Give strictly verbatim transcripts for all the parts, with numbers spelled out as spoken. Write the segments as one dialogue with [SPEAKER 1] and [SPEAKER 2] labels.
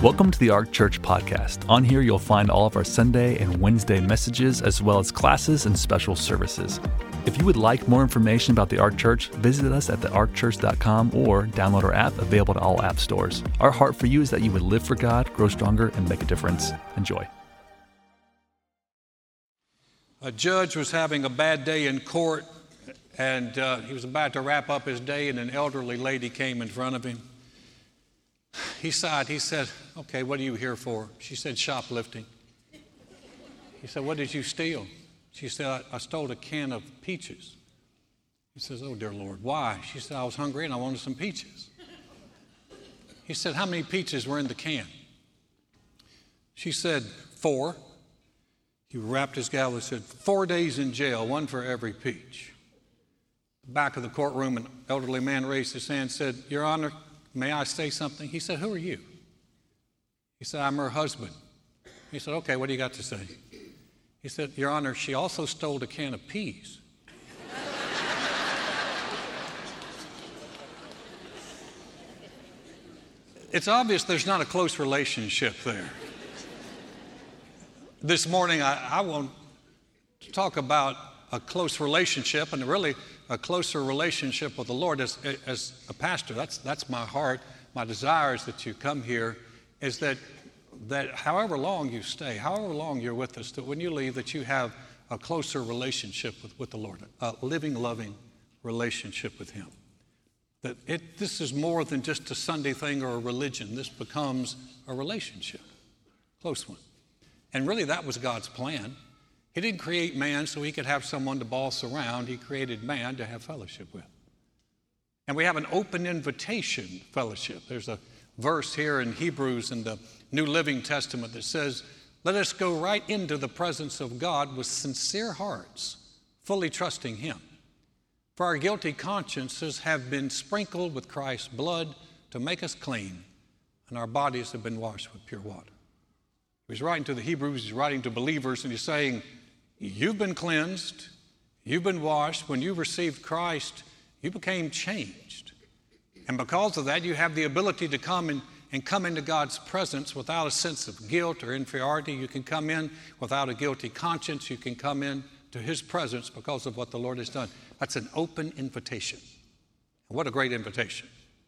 [SPEAKER 1] Welcome to the Ark Church podcast. On here, you'll find all of our Sunday and Wednesday messages, as well as classes and special services. If you would like more information about the Ark Church, visit us at the ark church dot com or download our app, available to all app stores. Our heart for you is that you would live for God, grow stronger, and make a difference. Enjoy.
[SPEAKER 2] A judge was having a bad day in court, and uh, he was about to wrap up his day, and an elderly lady came in front of him. He sighed. He said, "Okay, what are you here for?" She said, "Shoplifting." He said, "What did you steal?" She said, I, I stole a can of peaches." He says, "Oh, dear Lord, why?" She said, "I was hungry and I wanted some peaches." He said, "How many peaches were in the can?" She said, "Four." He wrapped his gavel and said, "Four days in jail, one for every peach." Back of the courtroom, an elderly man raised his hand and said, "Your Honor, may I say something?" He said, "Who are you?" He said, "I'm her husband." He said, "Okay, what do you got to say?" He said, "Your Honor, she also stole a can of peas." It's obvious there's not a close relationship there. This morning, I, I want to talk about a close relationship, and really a closer relationship with the Lord. As, as a pastor, that's, that's my heart. My desire is that you come here, is that, that however long you stay, however long you're with us, that when you leave, that you have a closer relationship with, with the Lord, a living, loving relationship with Him. That it, this is more than just a Sunday thing or a religion. This becomes a relationship, close one. And really, that was God's plan. He didn't create man so he could have someone to boss around. He created man to have fellowship with. And we have an open invitation fellowship. There's a verse here in Hebrews in the New Living Testament that says, "Let us go right into the presence of God with sincere hearts, fully trusting Him. For our guilty consciences have been sprinkled with Christ's blood to make us clean, and our bodies have been washed with pure water." He's writing to the Hebrews, he's writing to believers, and he's saying, you've been cleansed, you've been washed. When you received Christ, you became changed. And because of that, you have the ability to come in, and come into God's presence without a sense of guilt or inferiority. You can come in without a guilty conscience. You can come in to His presence because of what the Lord has done. That's an open invitation. And what a great invitation.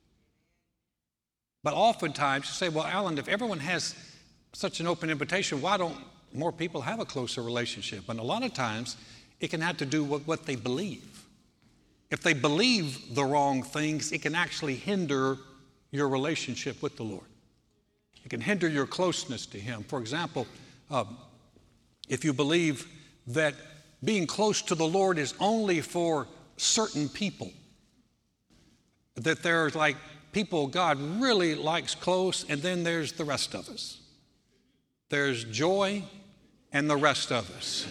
[SPEAKER 2] But oftentimes you say, well, Alan, if everyone has such an open invitation, why don't more people have a closer relationship? And a lot of times it can have to do with what they believe. If they believe the wrong things, it can actually hinder your relationship with the Lord. It can hinder your closeness to Him. For example, um, if you believe that being close to the Lord is only for certain people, that there's like people God really likes close, and then there's the rest of us. There's joy and the rest of us.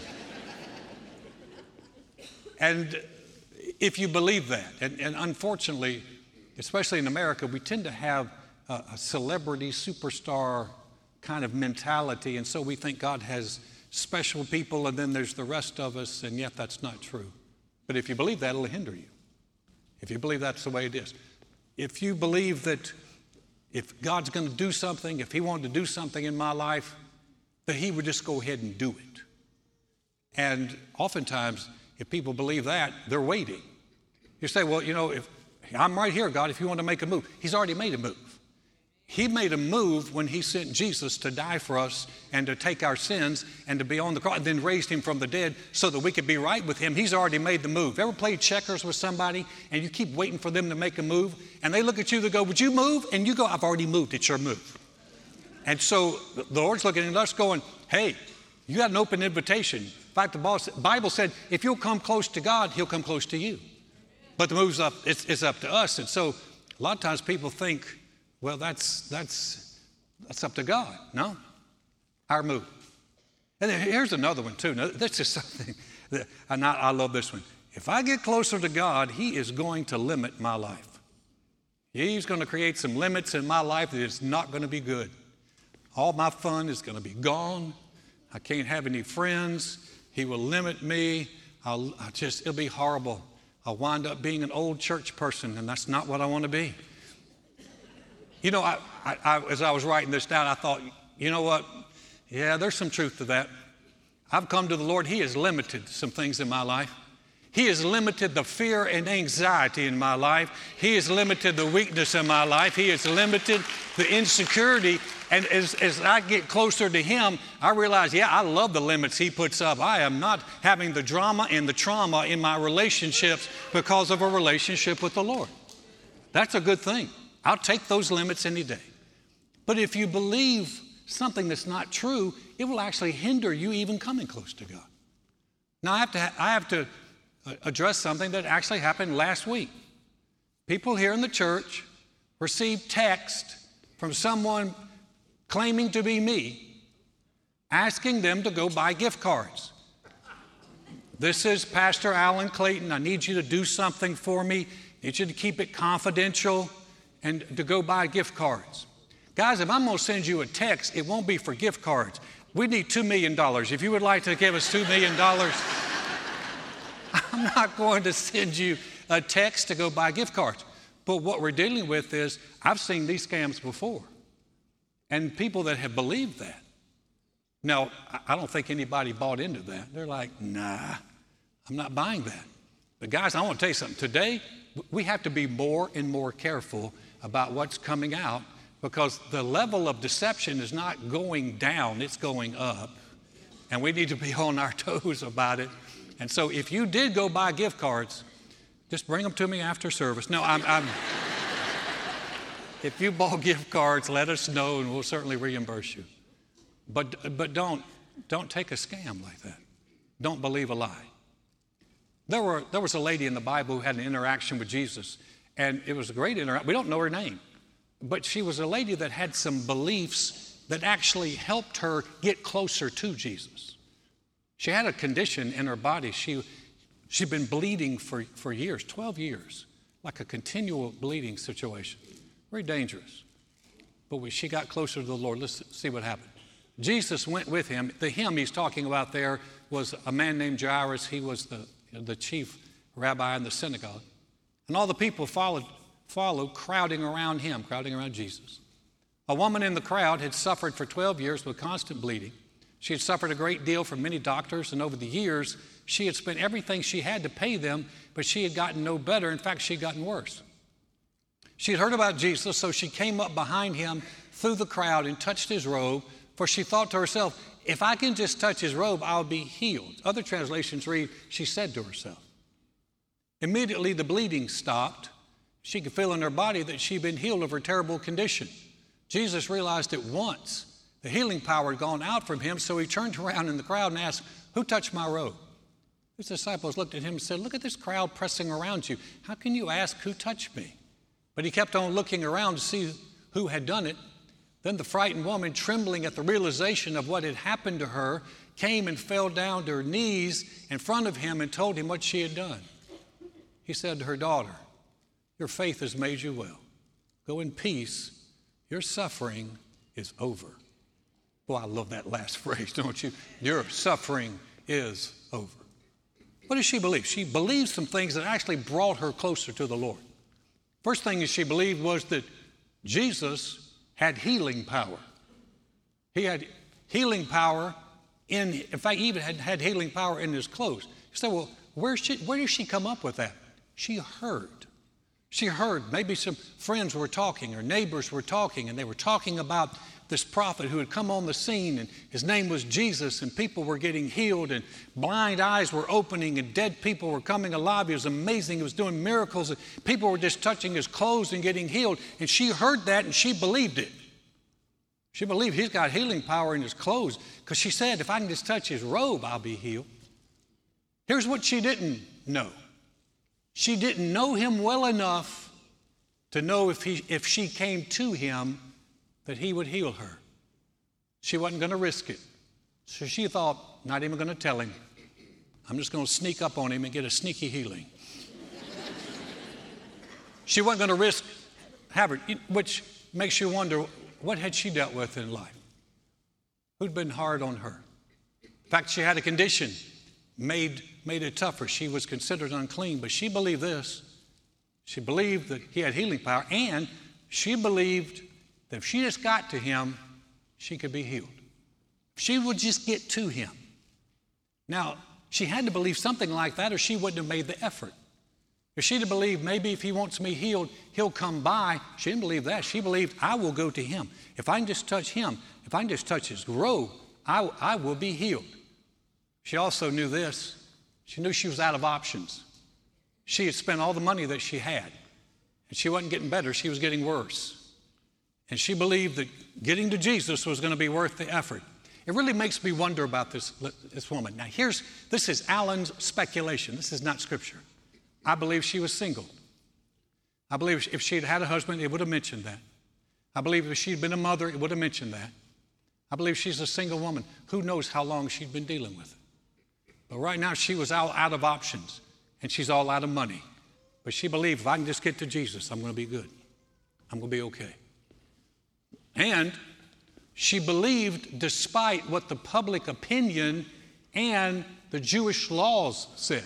[SPEAKER 2] And if you believe that, and, and unfortunately, especially in America, we tend to have a, a celebrity superstar kind of mentality, and so we think God has special people and then there's the rest of us, and yet that's not true. But if you believe that, it'll hinder you. If you believe that's the way it is. If you believe that if God's going to do something, if He wanted to do something in my life, that He would just go ahead and do it. And oftentimes, if people believe that, they're waiting. You say, well, you know, if I'm right here, God, if you want to make a move. He's already made a move. He made a move when He sent Jesus to die for us and to take our sins and to be on the cross, and then raised Him from the dead so that we could be right with Him. He's already made the move. Ever played checkers with somebody and you keep waiting for them to make a move, and they look at you, they go, "Would you move?" And you go, "I've already moved. It's your move." And so the Lord's looking at us going, hey, you got an open invitation. In fact, the Bible said, if you'll come close to God, He'll come close to you. But the move's up, it's, it's up to us. And so a lot of times people think, well, that's, that's, that's up to God. No, our move. And then here's another one too. Now, this is something that, and I, I love this one. If I get closer to God, He is going to limit my life. He's going to create some limits in my life that is not going to be good. All my fun is going to be gone. I can't have any friends. He will limit me. I'll, I'll just, it'll be horrible. I'll wind up being an old church person, and that's not what I want to be. You know, I, I, I, as I was writing this down, I thought, you know what? Yeah, there's some truth to that. I've come to the Lord. He has limited some things in my life. He has limited the fear and anxiety in my life. He has limited the weakness in my life. He has limited the insecurity. And as, as I get closer to Him, I realize, yeah, I love the limits He puts up. I am not having the drama and the trauma in my relationships because of a relationship with the Lord. That's a good thing. I'll take those limits any day. But if you believe something that's not true, it will actually hinder you even coming close to God. Now, I have to, I have to address something that actually happened last week. People here in the church received text from someone claiming to be me, asking them to go buy gift cards. This is Pastor Alan Clayton. I need you to do something for me. I need you to keep it confidential and to go buy gift cards. Guys, if I'm going to send you a text, it won't be for gift cards. We need two million dollars. If you would like to give us two million dollars, I'm not going to send you a text to go buy gift cards. But what we're dealing with is, I've seen these scams before, and people that have believed that. Now, I don't think anybody bought into that. They're like, nah, I'm not buying that. But guys, I want to tell you something. Today, we have to be more and more careful about what's coming out, because the level of deception is not going down, it's going up. And we need to be on our toes about it. And so if you did go buy gift cards, just bring them to me after service. No, I'm, I'm if you bought gift cards, let us know and we'll certainly reimburse you. But, but don't, don't take a scam like that. Don't believe a lie. There, were, there was a lady in the Bible who had an interaction with Jesus, and it was a great interaction. We don't know her name, but she was a lady that had some beliefs that actually helped her get closer to Jesus. She had a condition in her body. She, she'd been bleeding for, for years, twelve years, like a continual bleeding situation. Very dangerous. But when she got closer to the Lord, let's see what happened. Jesus went with him. The him he's talking about there was a man named Jairus. He was the, the chief rabbi in the synagogue. And all the people followed, followed, crowding around him, crowding around Jesus. A woman in the crowd had suffered for twelve years with constant bleeding. She had suffered a great deal from many doctors, and over the years, she had spent everything she had to pay them, but she had gotten no better. In fact, she had gotten worse. She had heard about Jesus, so she came up behind him through the crowd and touched his robe, for she thought to herself, if I can just touch his robe, I'll be healed. Other translations read, she said to herself. Immediately, the bleeding stopped. She could feel in her body that she'd been healed of her terrible condition. Jesus realized at once the healing power had gone out from him, so he turned around in the crowd and asked, who touched my robe? His disciples looked at him and said, look at this crowd pressing around you. How can you ask who touched me? But he kept on looking around to see who had done it. Then the frightened woman, trembling at the realization of what had happened to her, came and fell down to her knees in front of him and told him what she had done. He said to her, daughter, your faith has made you well. Go in peace. Your suffering is over. Boy, I love that last phrase, don't you? Your suffering is over. What does she believe? She believed some things that actually brought her closer to the Lord. First thing that she believed was that Jesus had healing power. He had healing power in, in fact, he even had, had healing power in his clothes. You say, well, where, she, where did she come up with that? She heard. She heard maybe some friends were talking or neighbors were talking, and they were talking about this prophet who had come on the scene, and his name was Jesus, and people were getting healed, and blind eyes were opening, and dead people were coming alive. It was amazing. He was doing miracles, and people were just touching his clothes and getting healed. And she heard that, and she believed it. She believed he's got healing power in his clothes, because she said, if I can just touch his robe, I'll be healed. Here's what she didn't know. She didn't know him well enough to know if he, if she came to him, that he would heal her. She wasn't going to risk it. So she thought, not even going to tell him. I'm just going to sneak up on him and get a sneaky healing. She wasn't going to risk having, which makes you wonder, what had she dealt with in life? Who'd been hard on her? In fact, she had a condition made, made it tougher. She was considered unclean, but she believed this. She believed that he had healing power, and she believed that if she just got to him, she could be healed. If she would just get to him. Now, she had to believe something like that or she wouldn't have made the effort. If she'd have believed maybe if he wants me healed, he'll come by. She didn't believe that. She believed I will go to him. If I can just touch him, if I can just touch his robe, I, I will be healed. She also knew this. She knew she was out of options. She had spent all the money that she had. And she wasn't getting better. She was getting worse. And she believed that getting to Jesus was going to be worth the effort. It really makes me wonder about this, this woman. Now here's, this is Alan's speculation. This is not scripture. I believe she was single. I believe if she had had a husband, it would have mentioned that. I believe if she'd been a mother, it would have mentioned that. I believe she's a single woman. Who knows how long she'd been dealing with it. But right now she was all out of options and she's all out of money. But she believed if I can just get to Jesus, I'm going to be good. I'm going to be okay. And she believed despite what the public opinion and the Jewish laws said.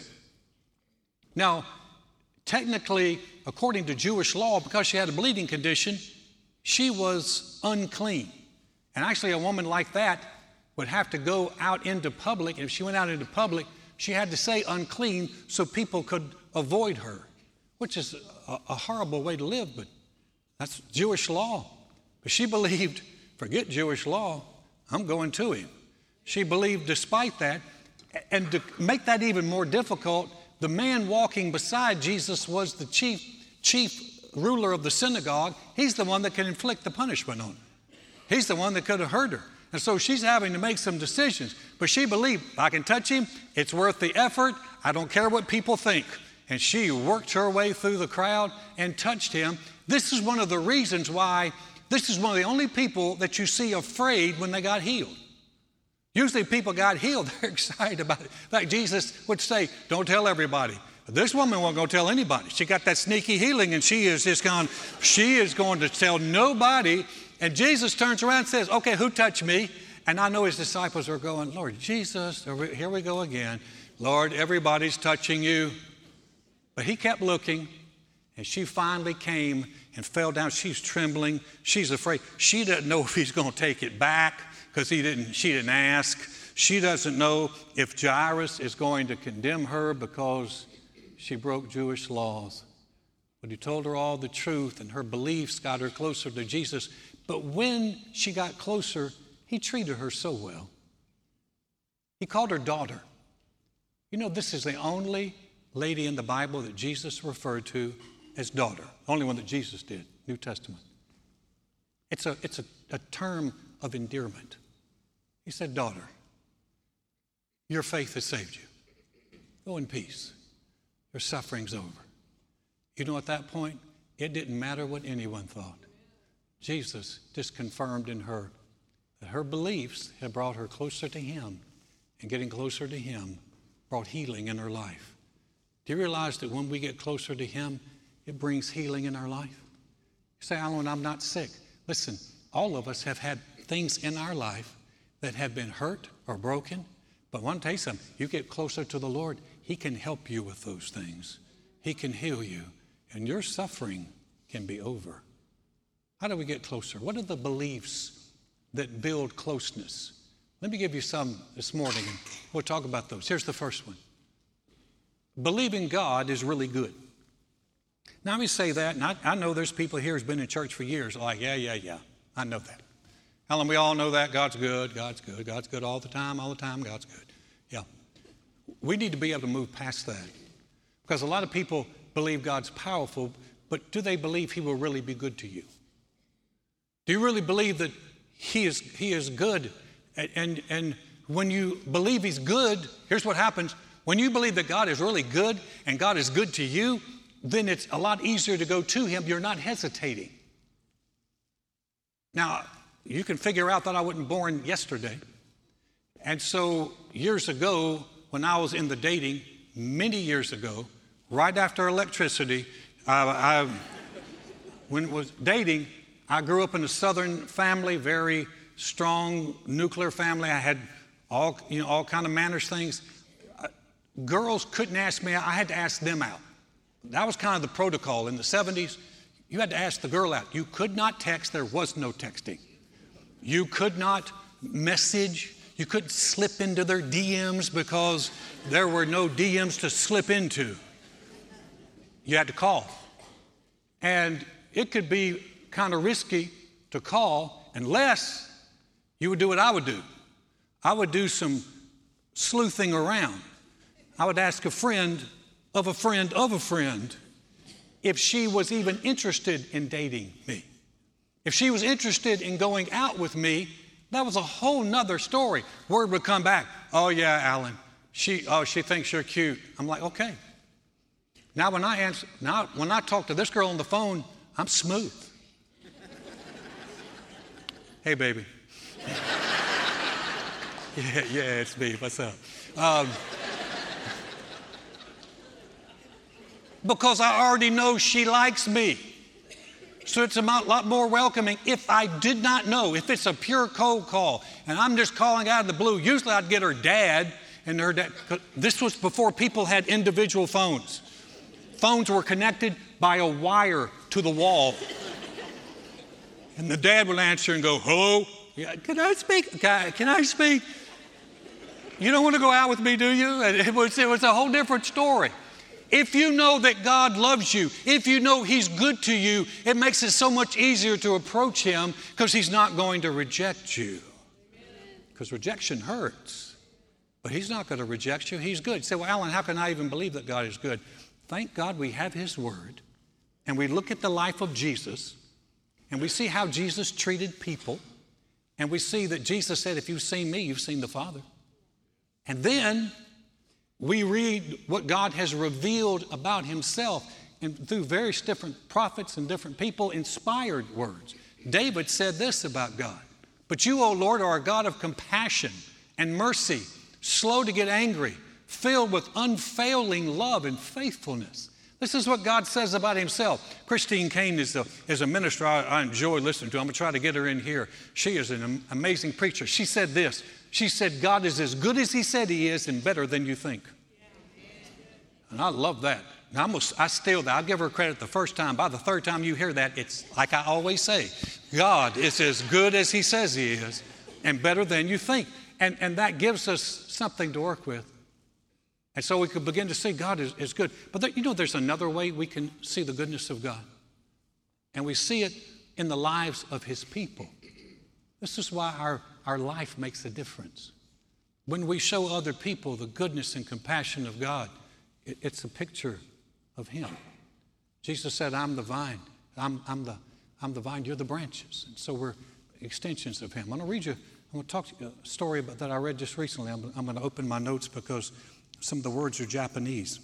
[SPEAKER 2] Now, technically, according to Jewish law, because she had a bleeding condition, she was unclean. And actually, a woman like that would have to go out into public. And if she went out into public, she had to say unclean so people could avoid her, which is a, a horrible way to live, but that's Jewish law. But she believed, forget Jewish law, I'm going to him. She believed despite that, and to make that even more difficult, the man walking beside Jesus was the chief, chief ruler of the synagogue. He's the one that can inflict the punishment on her. He's the one that could have hurt her. And so she's having to make some decisions. But she believed, if I can touch him, it's worth the effort. I don't care what people think. And she worked her way through the crowd and touched him. This is one of the reasons why, this is one of the only people that you see afraid when they got healed. Usually people got healed, they're excited about it. Like Jesus would say, don't tell everybody. But this woman won't go tell anybody. She got that sneaky healing and she is just gone, she is going to tell nobody. And Jesus turns around and says, okay, who touched me? And I know his disciples are going, Lord Jesus, here we go again. Lord, everybody's touching you. But he kept looking and she finally came and fell down. She's trembling. She's afraid. She doesn't know if he's going to take it back. Because he didn't, she didn't ask. She doesn't know if Jairus is going to condemn her because she broke Jewish laws. But he told her all the truth, and her beliefs got her closer to Jesus. But when she got closer, he treated her so well. He called her daughter. You know, this is the only lady in the Bible that Jesus referred to as daughter. The only one that Jesus did, New Testament. It's a, it's a, a term of endearment. He said, daughter, your faith has saved you. Go in peace. Your suffering's over. You know, at that point, it didn't matter what anyone thought. Jesus just confirmed in her that her beliefs had brought her closer to him, and getting closer to him brought healing in her life. Do you realize that when we get closer to him, it brings healing in our life? You say, Alan, I'm not sick. Listen, all of us have had things in our life that have been hurt or broken. But I want to tell you something. You get closer to the Lord, he can help you with those things. He can heal you, and your suffering can be over. How do we get closer? What are the beliefs that build closeness? Let me give you some this morning, and we'll talk about those. Here's the first one. Believing God is really good. Now, let me say that, and I, I know there's people here who's been in church for years like, yeah, yeah, yeah, I know that. Alan, we all know that. God's good, God's good, God's good all the time, all the time, God's good. Yeah. We need to be able to move past that. Because a lot of people believe God's powerful, but do they believe he will really be good to you? Do you really believe that he is, he is good? And, and, and when you believe he's good, here's what happens. When you believe that God is really good and God is good to you, then it's a lot easier to go to him. You're not hesitating. Now, you can figure out that I wasn't born yesterday. And so years ago, when I was in the dating, many years ago, right after electricity, I, I, when it was dating, I grew up in a Southern family, very strong nuclear family. I had all, you know, all kind of manners things. Uh, girls couldn't ask me out. I had to ask them out. That was kind of the protocol in the seventies. You had to ask the girl out. You could not text. There was no texting. You could not message. You couldn't slip into their D Ms because there were no D Ms to slip into. You had to call. And it could be kind of risky to call unless you would do what I would do. I would do some sleuthing around. I would ask a friend of a friend of a friend if she was even interested in dating me. If she was interested in going out with me, that was a whole nother story. Word would come back, oh yeah, Alan, she, oh, she thinks you're cute. I'm like, okay. Now when I answer, now when I talk to this girl on the phone, I'm smooth. Hey, baby. yeah, yeah, it's me. What's up? Um, because I already know she likes me. So it's a lot more welcoming. If I did not know, if it's a pure cold call, and I'm just calling out of the blue, usually I'd get her dad, and her dad, this was before people had individual phones. Phones were connected by a wire to the wall. And the dad would answer and go, hello? Yeah, can I speak? Can I speak? You don't want to go out with me, do you? It was, it was a whole different story. If you know that God loves you, if you know He's good to you, it makes it so much easier to approach Him because He's not going to reject you. Because rejection hurts. But He's not going to reject you. He's good. You say, well, Alan, how can I even believe that God is good? Thank God we have His Word, and we look at the life of Jesus, and we see how Jesus treated people, and we see that Jesus said, if you've seen me, you've seen the Father. And then we read what God has revealed about Himself and through various different prophets and different people, inspired words. David said this about God, but you, O Lord, are a God of compassion and mercy, slow to get angry, filled with unfailing love and faithfulness. This is what God says about Himself. Christine Kane is a, is a minister I, I enjoy listening to. I'm going to try to get her in here. She is an amazing preacher. She said this. She said, God is as good as He said He is and better than you think. And I love that. Now, I'm gonna, I steal that. I'll give her credit the first time. By the third time you hear that, it's like I always say, God is as good as He says He is and better than you think. And, and that gives us something to work with. And so we could begin to see God is, is good. But there, you know, there's another way we can see the goodness of God. And we see it in the lives of His people. This is why our, our life makes a difference. When we show other people the goodness and compassion of God, it, it's a picture of Him. Jesus said, I'm the vine. I'm, I'm, the, I'm the vine, you're the branches. And so we're extensions of Him. I'm going to read you, I'm going to talk to you a story about, that I read just recently. I'm, I'm going to open my notes because some of the words are Japanese.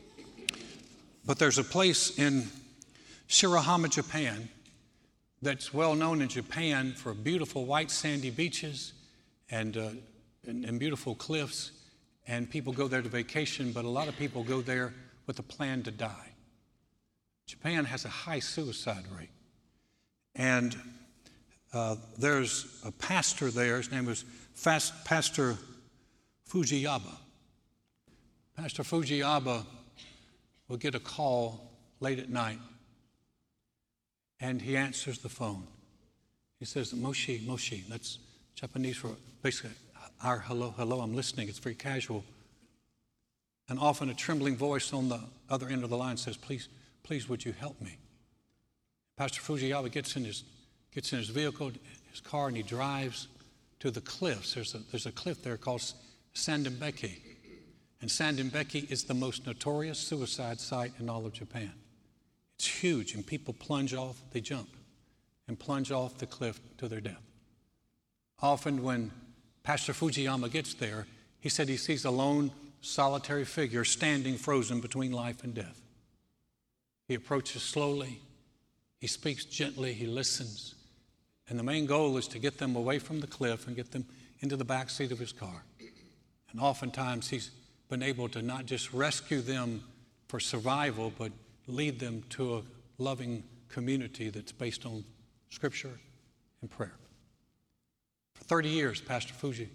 [SPEAKER 2] But there's a place in Shirahama, Japan, that's well known in Japan for beautiful white sandy beaches and, uh, and, and beautiful cliffs. And people go there to vacation, but a lot of people go there with a plan to die. Japan has a high suicide rate. And uh, there's a pastor there. His name was Fast, Pastor Fujiyama. Pastor Fujiyama will get a call late at night, and he answers the phone. He says, Moshi, Moshi. That's Japanese for basically our hello, hello, I'm listening. It's very casual. And often a trembling voice on the other end of the line says, please, please, would you help me? Pastor Fujiyama gets in his, gets in his vehicle, his car, and he drives to the cliffs. There's a, there's a cliff there called Sandembeki. And Sandembeki is the most notorious suicide site in all of Japan. It's huge, and people plunge off, they jump, and plunge off the cliff to their death. Often when Pastor Fujiyama gets there, he said he sees a lone, solitary figure standing frozen between life and death. He approaches slowly, he speaks gently, he listens, and the main goal is to get them away from the cliff and get them into the back seat of his car. And oftentimes he's been able to not just rescue them for survival, but lead them to a loving community that's based on Scripture and prayer. For thirty years, Pastor Fuji,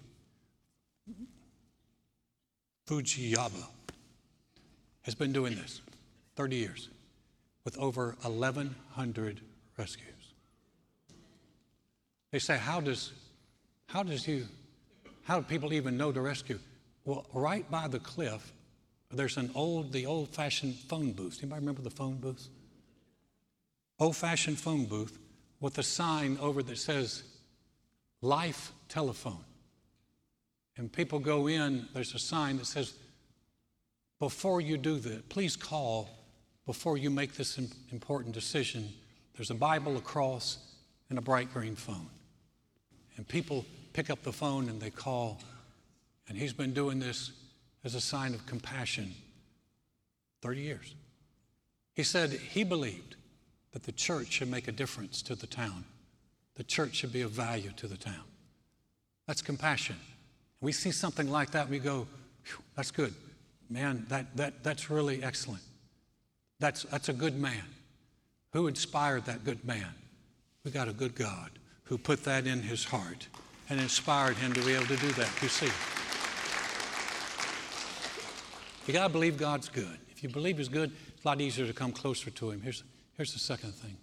[SPEAKER 2] Fujiyama has been doing this, thirty years. with over eleven hundred rescues. They say, how does, how does you, how do people even know to rescue? Well, right by the cliff, there's an old, the old-fashioned phone booth. Anybody remember the phone booth? Old-fashioned phone booth with a sign over that says, Life Telephone. And people go in, there's a sign that says, before you do that, please call before you make this important decision. There's a Bible, a cross, and a bright green phone. And people pick up the phone and they call. And he's been doing this as a sign of compassion thirty years. He said he believed that the church should make a difference to the town. The church should be of value to the town. That's compassion. We see something like that, we go, that's good. Man, that, that, that's really excellent. That's, that's a good man. Who inspired that good man? We got a good God who put that in his heart and inspired him to be able to do that. You see, you got to believe God's good. If you believe he's good, it's a lot easier to come closer to him. Here's, here's the second thing.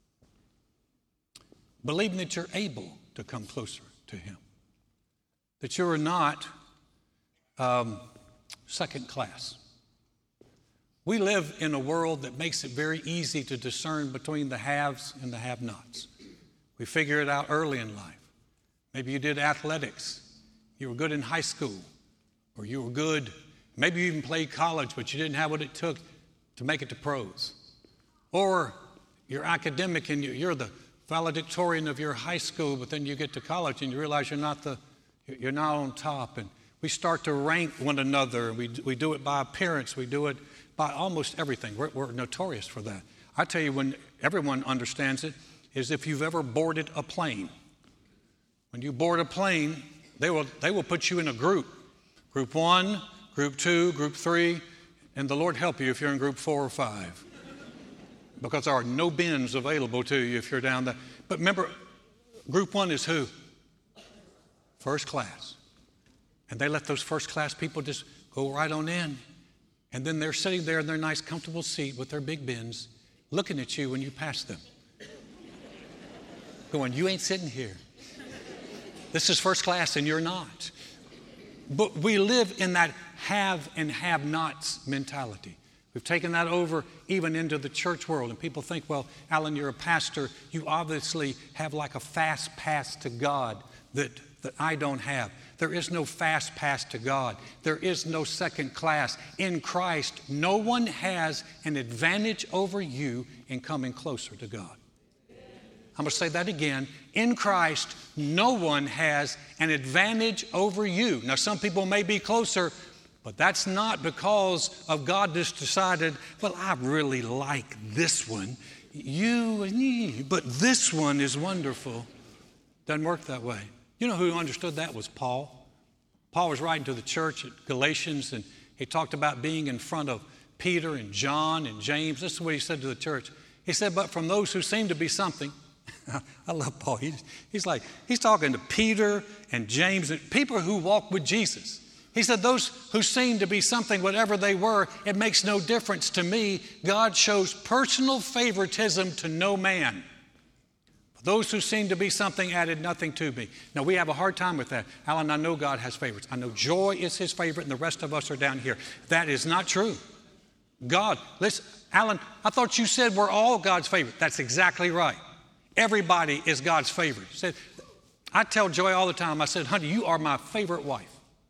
[SPEAKER 2] Believing that you're able to come closer to him. That you are not um, second class. We live in a world that makes it very easy to discern between the haves and the have-nots. We figure it out early in life. Maybe you did athletics. You were good in high school, or you were good. Maybe you even played college, but you didn't have what it took to make it to pros. Or you're academic and you're the valedictorian of your high school, but then you get to college and you realize you're not the you're not on top. And we start to rank one another. We we do it by appearance. We do it by almost everything. We're, we're notorious for that. I tell you, when everyone understands it, is if you've ever boarded a plane. When you board a plane, they will they will put you in a group. Group one, group two, group three, and the Lord help you if you're in group four or five. Because there are no bins available to you if you're down there. But remember, group one is who? First class. And they let those first class people just go right on in. And then they're sitting there in their nice comfortable seat with their big bins, looking at you when you pass them. Going, you ain't sitting here. This is first class and you're not. But we live in that have and have nots mentality. We've taken that over even into the church world. And people think, well, Alan, you're a pastor. You obviously have like a fast pass to God that, that I don't have. There is no fast pass to God. There is no second class. In Christ, no one has an advantage over you in coming closer to God. I'm going to say that again. In Christ, no one has an advantage over you. Now, some people may be closer, but that's not because of God just decided, well, I really like this one. You and me, but this one is wonderful. Doesn't work that way. You know who understood that was Paul. Paul was writing to the church at Galatians, and he talked about being in front of Peter and John and James. This is what he said to the church. He said, but from those who seem to be something, I love Paul. He's, he's like, he's talking to Peter and James, and people who walk with Jesus. He said, those who seem to be something, whatever they were, it makes no difference to me. God shows personal favoritism to no man. Those who seem to be something added nothing to me. Now, we have a hard time with that. Alan, I know God has favorites. I know joy is his favorite and the rest of us are down here. That is not true. God, listen, Alan, I thought you said we're all God's favorite. That's exactly right. Everybody is God's favorite. He said, I tell Joy all the time, I said, honey, you are my favorite wife.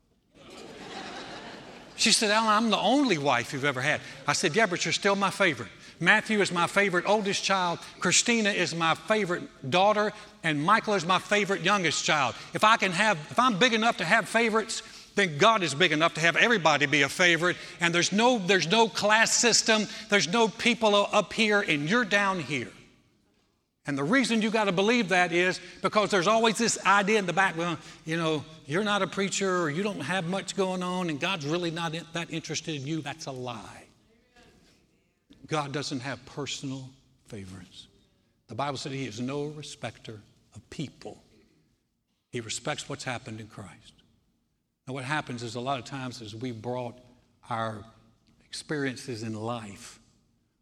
[SPEAKER 2] She said, Alan, I'm the only wife you've ever had. I said, yeah, but you're still my favorite. Matthew is my favorite oldest child. Christina is my favorite daughter. And Michael is my favorite youngest child. If I can have, if I'm big enough to have favorites, then God is big enough to have everybody be a favorite. And there's no, there's no class system. There's no people up here and you're down here. And the reason you got to believe that is because there's always this idea in the back, well, you know, you're not a preacher or you don't have much going on and God's really not in, that interested in you. That's a lie. God doesn't have personal favorites. The Bible said he is no respecter of people. He respects what's happened in Christ. Now what happens is a lot of times is we brought our experiences in life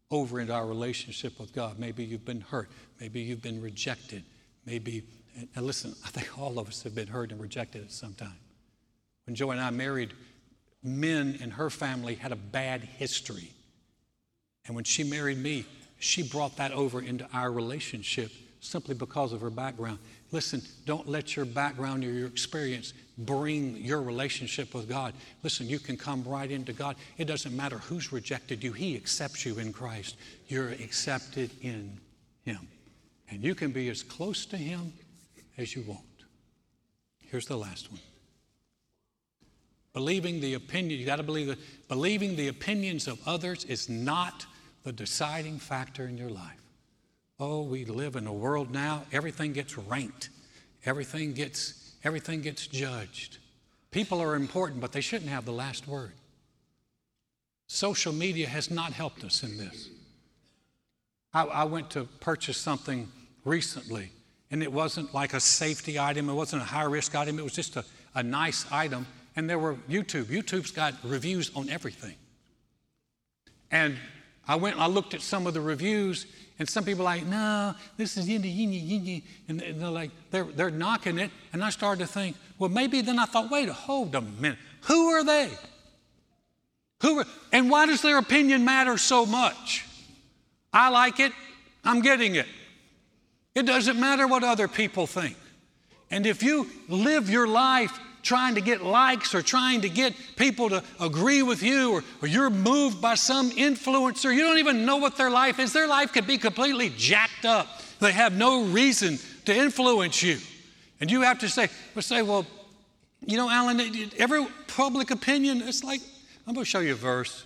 [SPEAKER 2] over into our relationship with God. Maybe you've been hurt. Maybe you've been rejected. Maybe, and listen, I think all of us have been hurt and rejected at some time. When Joy and I married, men in her family had a bad history. And when she married me, she brought that over into our relationship simply because of her background. Listen, don't let your background or your experience bring your relationship with God. Listen, you can come right into God. It doesn't matter who's rejected you. He accepts you in Christ. You're accepted in Him. And you can be as close to Him as you want. Here's the last one. Believing the opinion, you got to believe that believing the opinions of others is not the deciding factor in your life. Oh, we live in a world now, everything gets ranked. Everything gets, everything gets judged. People are important, but they shouldn't have the last word. Social media has not helped us in this. I, I went to purchase something recently, and it wasn't like a safety item. It wasn't a high-risk item. It was just a, a nice item. And there were YouTube. YouTube's got reviews on everything. And I went and I looked at some of the reviews, and some people are like, no, this is yindy, yindy, yindy. And they're like, they're, they're knocking it. And I started to think, well, maybe then I thought, wait, hold a minute. Who are they? Who are, and why does their opinion matter so much? I like it. I'm getting it. It doesn't matter what other people think. And if you live your life trying to get likes or trying to get people to agree with you, or, or you're moved by some influencer, you don't even know what their life is. Their life could be completely jacked up. They have no reason to influence you. And you have to say, well, say, well, you know, Alan, every public opinion, it's like, I'm going to show you a verse.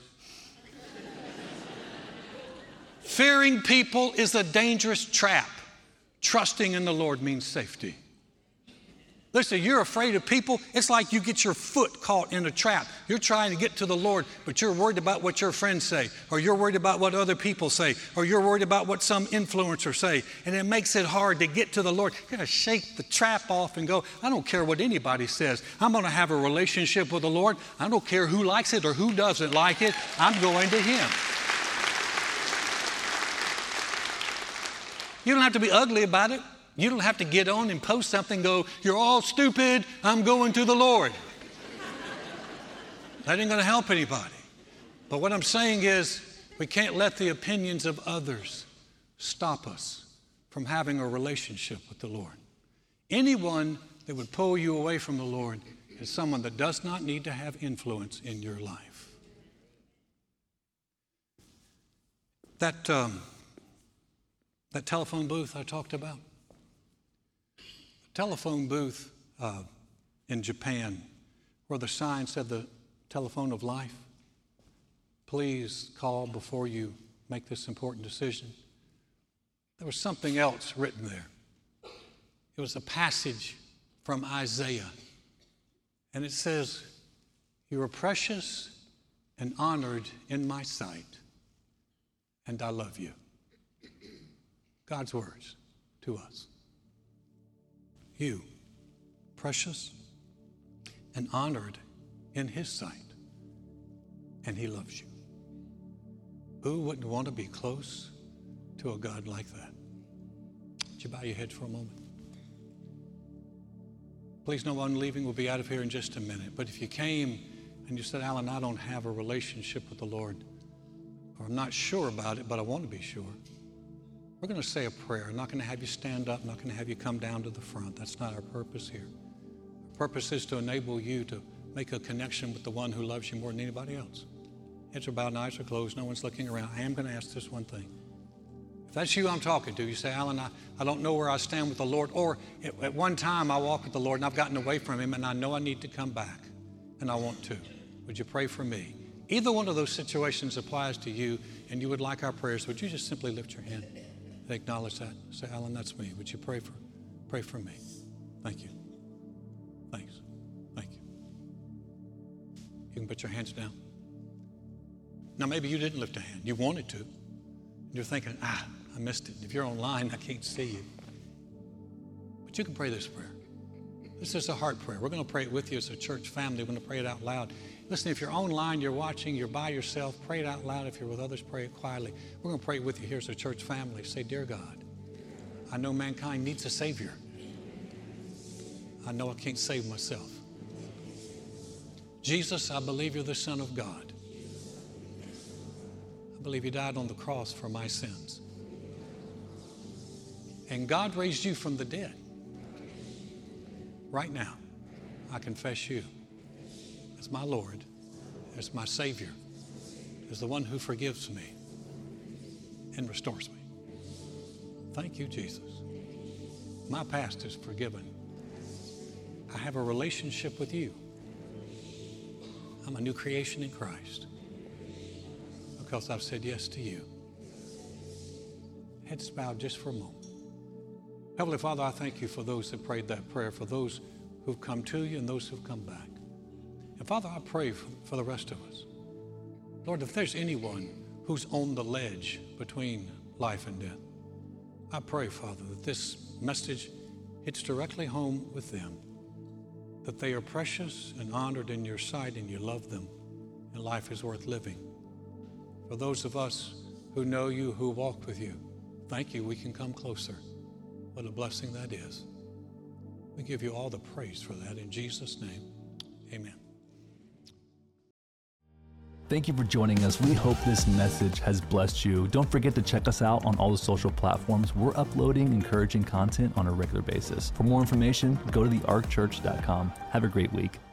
[SPEAKER 2] Fearing people is a dangerous trap. Trusting in the Lord means safety. Listen, you're afraid of people. It's like you get your foot caught in a trap. You're trying to get to the Lord, but you're worried about what your friends say, or you're worried about what other people say, or you're worried about what some influencer say. And it makes it hard to get to the Lord. You're going to shake the trap off and go, I don't care what anybody says. I'm going to have a relationship with the Lord. I don't care who likes it or who doesn't like it. I'm going to Him. You don't have to be ugly about it. You don't have to get on and post something and go, you're all stupid, I'm going to the Lord. That ain't going to help anybody. But what I'm saying is, we can't let the opinions of others stop us from having a relationship with the Lord. Anyone that would pull you away from the Lord is someone that does not need to have influence in your life. That, um, that telephone booth I talked about, telephone booth uh, in Japan where the sign said the telephone of life. Please call before you make this important decision. There was something else written there. It was a passage from Isaiah. And it says, you are precious and honored in my sight, and I love you. God's words to us. You, precious and honored in His sight, and He loves you. Who wouldn't want to be close to a God like that? Would you bow your head for a moment? Please know one leaving. We'll be out of here in just a minute. But if you came and you said, Alan, I don't have a relationship with the Lord, or I'm not sure about it, but I want to be sure, we're going to say a prayer. I'm not going to have you stand up. I'm not going to have you come down to the front. That's not our purpose here. Our purpose is to enable you to make a connection with the one who loves you more than anybody else. Heads are bowed and eyes are closed. No one's looking around. I am going to ask this one thing. If that's you I'm talking to, you say, Alan, I, I don't know where I stand with the Lord. Or at, at one time I walked with the Lord and I've gotten away from Him and I know I need to come back and I want to. Would you pray for me? Either one of those situations applies to you and you would like our prayers. Would you just simply lift your hand? They acknowledge that. Say, Alan, that's me. Would you pray for, pray for me? Thank you. Thanks. Thank you. You can put your hands down. Now, maybe you didn't lift a hand. You wanted to. You're thinking, ah, I missed it. If you're online, I can't see you. But you can pray this prayer. This is a heart prayer. We're going to pray it with you as a church family. We're going to pray it out loud. Listen, if you're online, you're watching, you're by yourself, pray it out loud. If you're with others, pray it quietly. We're going to pray it with you here as a church family. Say, dear God, I know mankind needs a Savior. I know I can't save myself. Jesus, I believe you're the Son of God. I believe you died on the cross for my sins. And God raised you from the dead. Right now, I confess you as my Lord, as my Savior, as the one who forgives me and restores me. Thank you, Jesus. My past is forgiven. I have a relationship with you. I'm a new creation in Christ because I've said yes to you. Heads bowed just for a moment. Heavenly Father, I thank you for those that prayed that prayer, for those who've come to you and those who've come back. And Father, I pray for, for the rest of us. Lord, if there's anyone who's on the ledge between life and death, I pray, Father, that this message hits directly home with them, that they are precious and honored in your sight and you love them, and life is worth living. For those of us who know you, who walk with you, thank you, we can come closer. What a blessing that is. We give you all the praise for that in Jesus' name. Amen.
[SPEAKER 1] Thank you for joining us. We hope this message has blessed you. Don't forget to check us out on all the social platforms. We're uploading encouraging content on a regular basis. For more information, go to the ark church dot com. Have a great week.